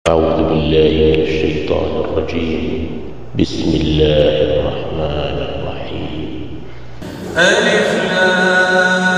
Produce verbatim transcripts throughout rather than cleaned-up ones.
أعوذ بالله من الشيطان الرجيم. بسم الله الرحمن الرحيم. ألف لام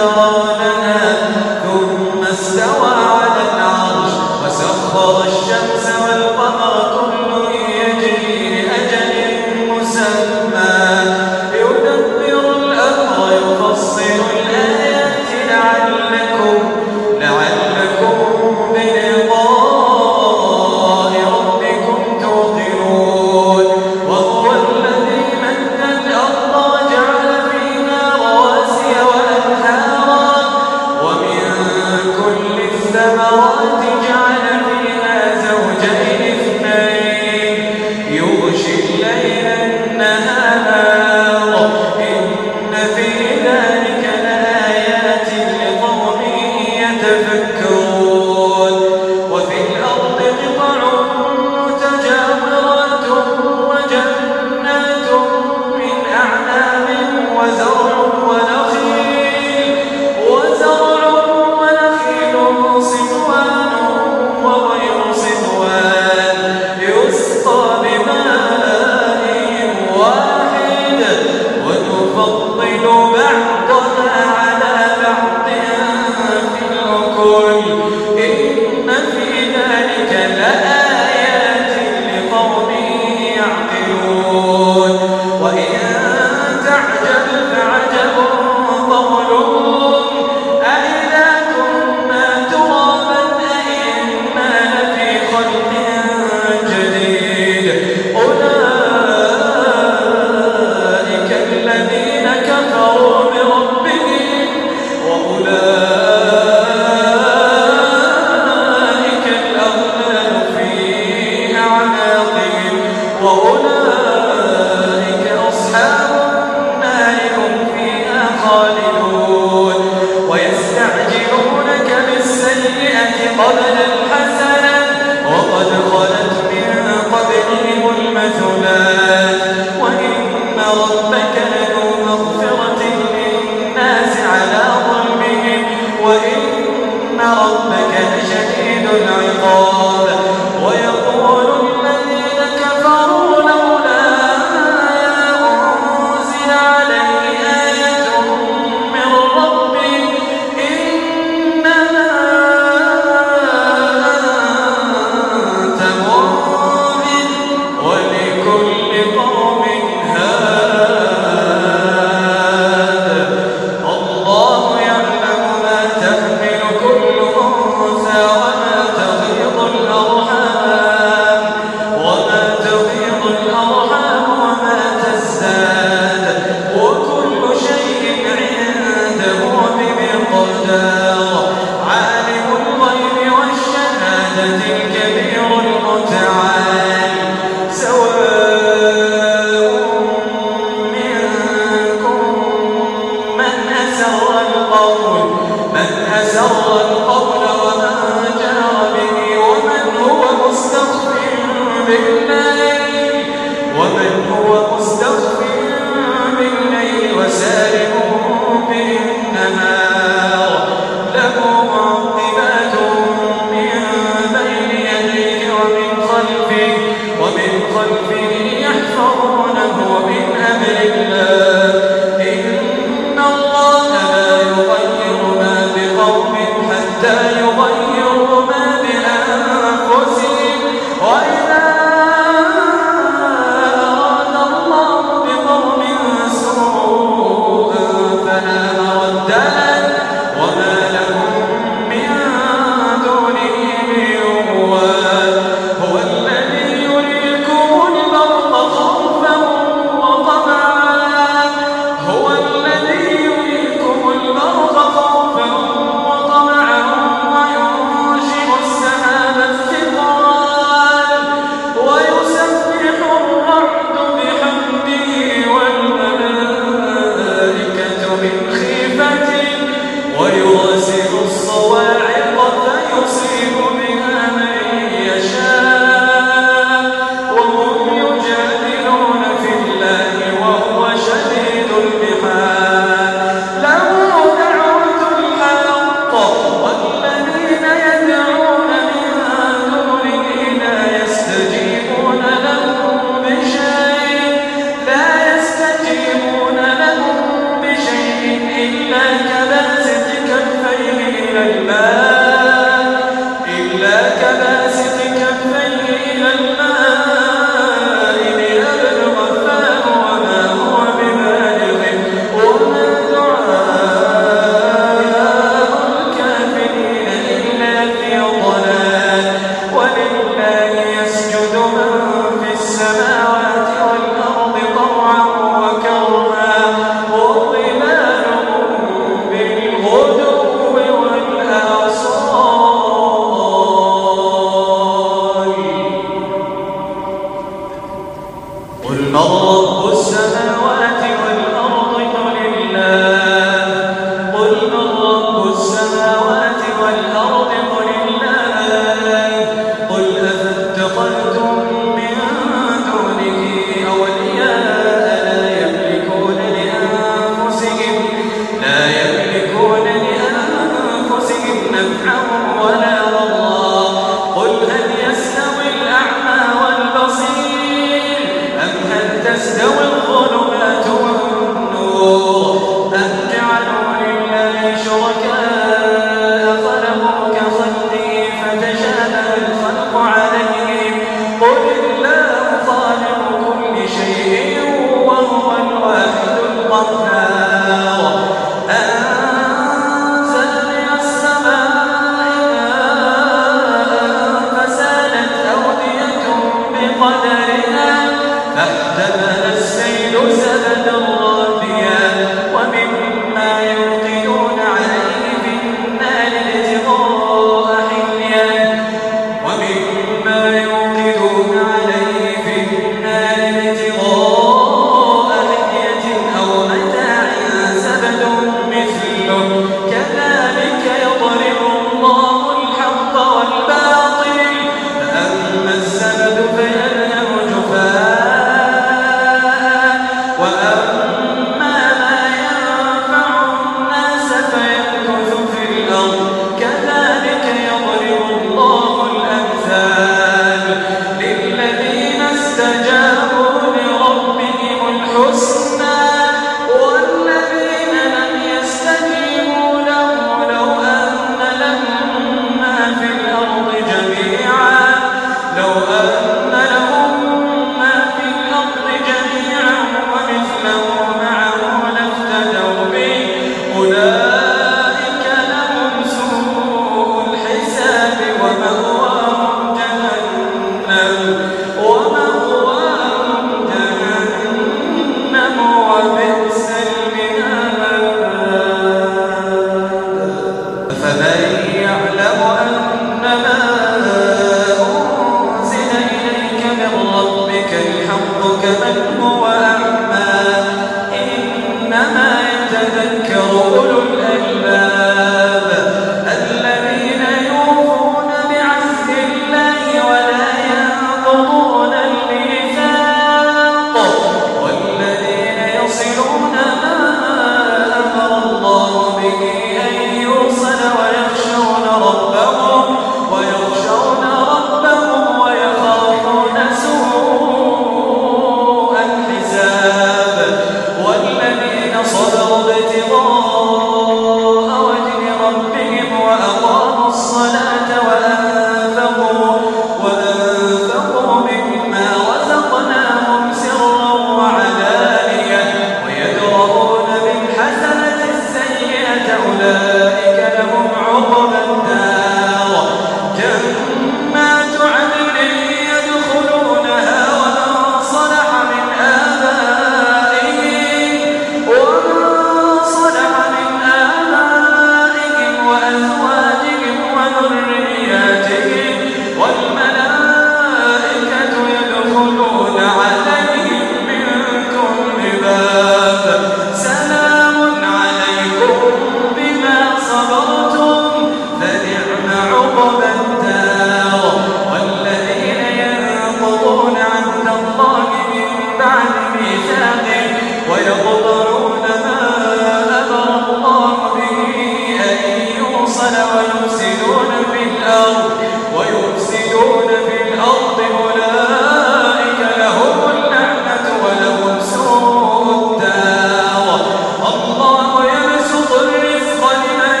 الأرض ويفسدون في الأرض أولئك لهم اللعنة ولهم سوء الدار. الله يبسط الرزق لمن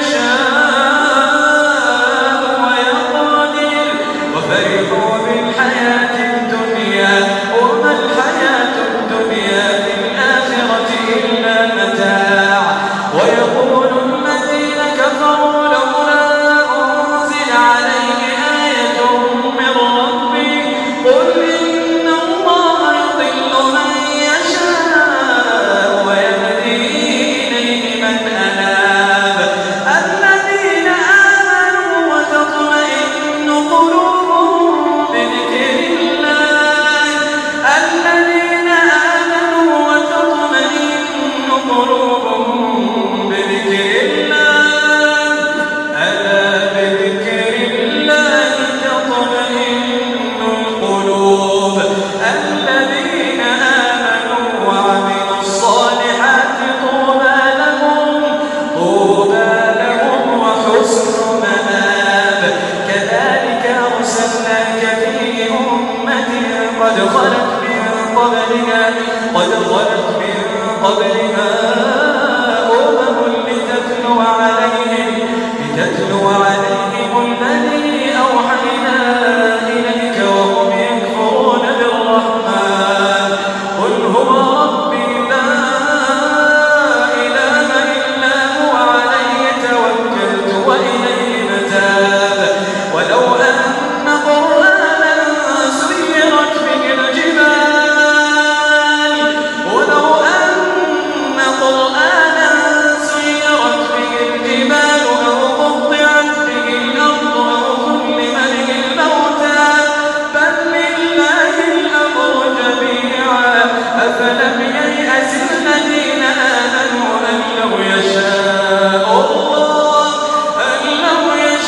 يشاء ويقدر وفرحوا بالحياة الدنيا وما الحياة الدنيا في الآخرة إلا متاع. ويقول الذين كفروا لولا أنزل عليه آية من ربه قل إن الله يضل من يشاء ويهدي إليه من أناب. الذين آمنوا وتطمئن قلوبهم بذكر الله الذين آمنوا وتطمئن قلوبهم بذكر الله ألا بذكر الله تطمئن القلوب. الذين آمنوا وعملوا الصالحات طوبى لهم طوبى لهم وحسن مآب. كذلك أرسلناك في أمة قد خلت من قبلها قد خلت من قبلها أمم لتتلو عليهم لتتلو عليهم الذي أوحينا إليك وهم يكفرون بالرحمن. قل هو ربي لا إله إلا هو عليه توكلت وإليه متاب. ولو أن قرآنا سيرت به الجبال ولو أن قرآنا سيرت به الجبال أو قطعت به الأرض أو كلم به الموتى بل لله الأمر جميعا. أفلم ييأس الذين آمنوا أن لو يشاء الله أن لو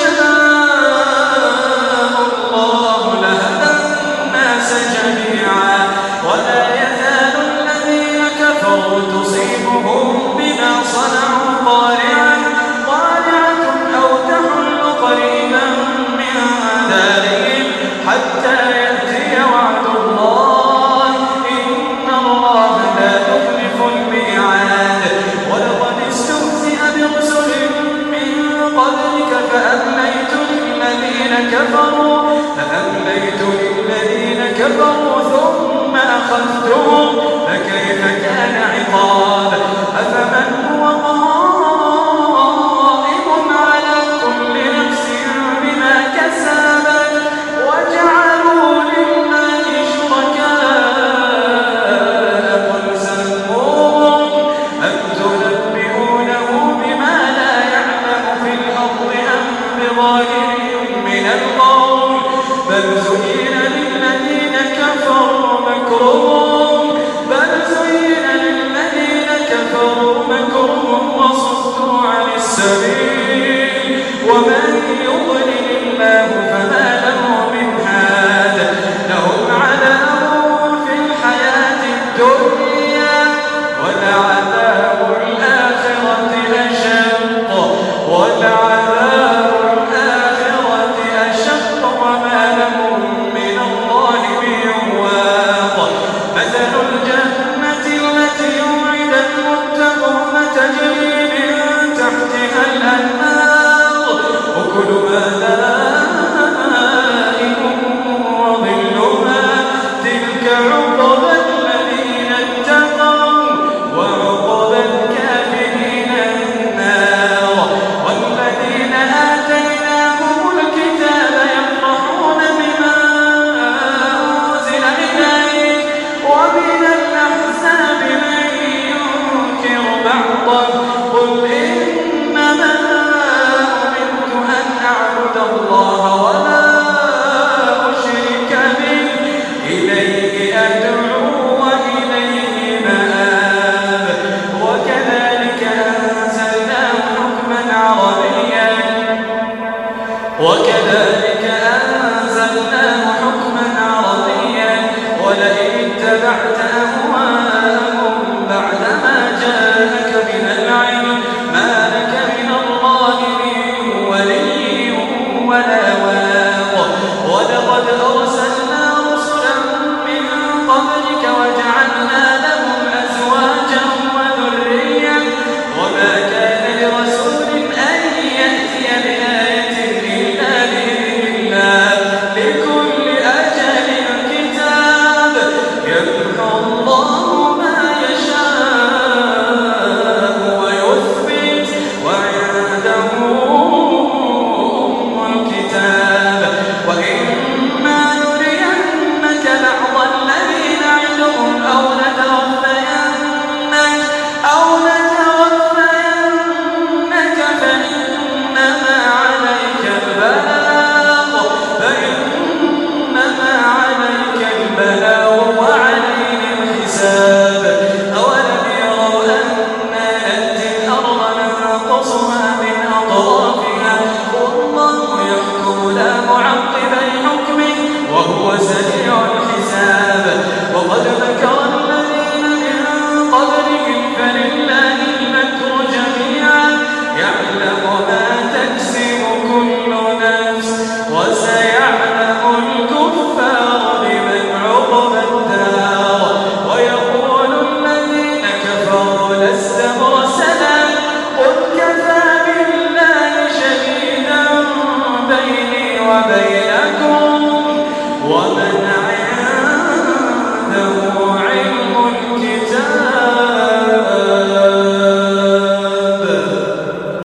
يشاء الله لهدى الناس جميعا. ولا يزال الذين كفروا تصيبهم بما صنعوا قارعة قارعة أو تحل قريبا من دارهم حتى يأتي وعد الله إن الله لا يخلف الميعاد. ولقد استهزئ برسل من قبلك فأمليت للذين كفروا فأمليت للذين كفروا ثم أخذتهم فكيف كان عقاب. أفمن هو قائم على كل نفس بما كسبت وجعلوا لله شركاء قل سموهم أم تنبئونه بما لا يعلم في الأرض أم بظاهر من القول بل زين للذين كفروا مكرهم بل زين للذين كفروا مكرهم وصدوا عن السبيل ومن يضلل الله فما له من هاد. لهم عذاب في الحياة الدنيا ولعذاب الآخرة أشق ولعذاب الآخرة أشق وما لهم من الله من واق. مثل الجنة التي وعد المتقون تجري من تحتها الأنهار أكلها دائم وظلها تلك عقبى الذين اتقوا وعقبى الكافرين النار. والذين آتيناهم الكتاب يفرحون بما أنزل إليك ومن الأحزاب من ينكر بعضه قل إنما أمرت أن أعبد الله ولا أشرك به إليه أدعو وإليه مآب. وكذلك أنزلناه حكما عربيا وكذلك أنزلناه حكما عربيا ولئن اتبعت أهواءهم بعدما جاءك من العلم ما لك من الله من ولي ولا وبين